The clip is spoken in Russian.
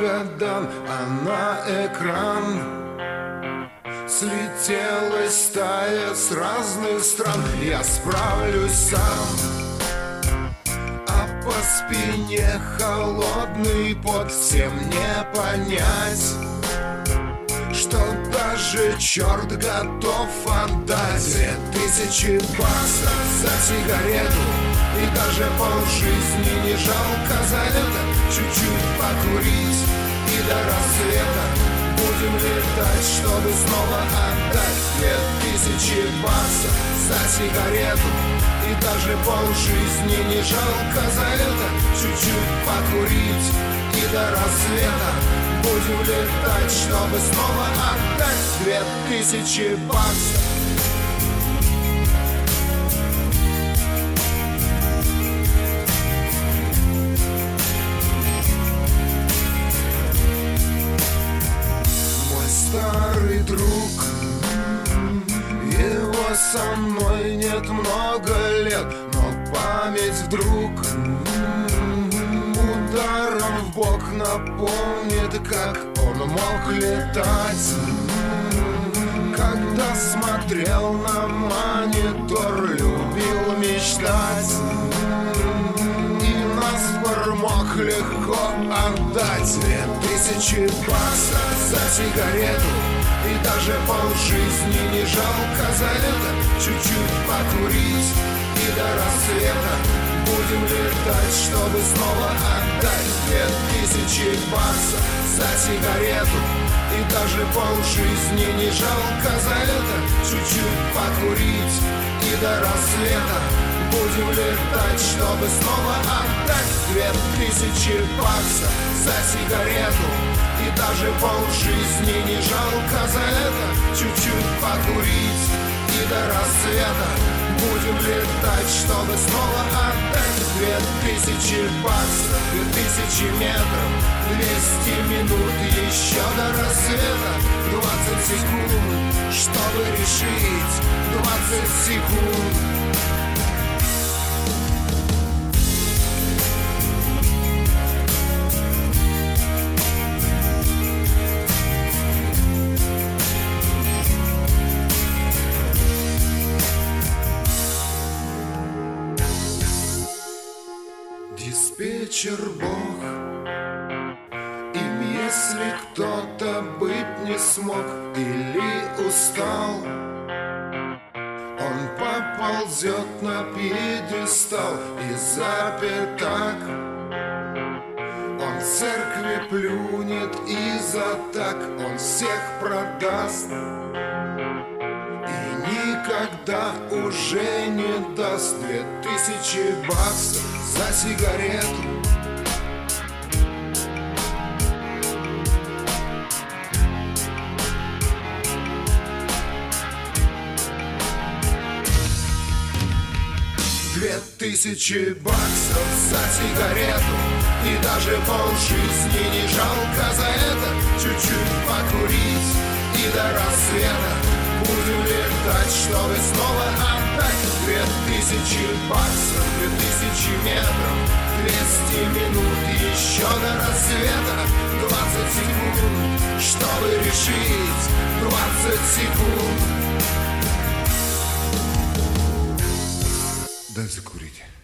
Магадан, а на экран слетелась стая с разных стран. Я справлюсь сам, а по спине холодный пот. Всем не понять, что даже черт готов отдать 2000 баксов за сигарету, и даже полжизни не жалко за это. Чуть-чуть покурить и до рассвета будем летать, чтобы снова отдать 2000 баксов за сигарету, и даже полжизни не жалко за это. Чуть-чуть покурить и до рассвета будем летать, чтобы снова отдать 2000 баксов. Мой старый друг, его со мной нет много лет, но память вдруг ударом в бок напомнит, как он мог летать, когда смотрел на монитор, любил мечтать, и наспор мог легко отдать 2000 баксов за сигарету, и даже полжизни не жалко за это. Чуть-чуть покурить и до рассвета будем летать, чтобы снова отдать 2000 баксов за сигарету, и даже полжизни не жалко за это. Чуть-чуть покурить и до рассвета будем летать, чтобы снова отдать 2000 баксов за сигарету, и даже полжизни не жалко за это. Чуть-чуть покурить и до рассвета будем летать, чтобы снова отдать 2000 баксов, 2000 метров, 200 минут, еще до рассвета 20 секунд, чтобы решить 20 секунд. Диспетчер Бог, им если кто-то быть не смог или устал, он поползет на пьедестал и запер так. Он в церкви плюнет и за так он всех продаст, и никогда уже не даст 2000 баксов за сигарету. Тысячи баксов за сигарету, и даже полжизни не жалко за это. Чуть-чуть покурить и до рассвета будем летать, чтобы снова отдать 2000 баксов, 2000 метров, 200 минут, еще до рассвета 20 секунд, чтобы решить 20 секунд. Дай закурить.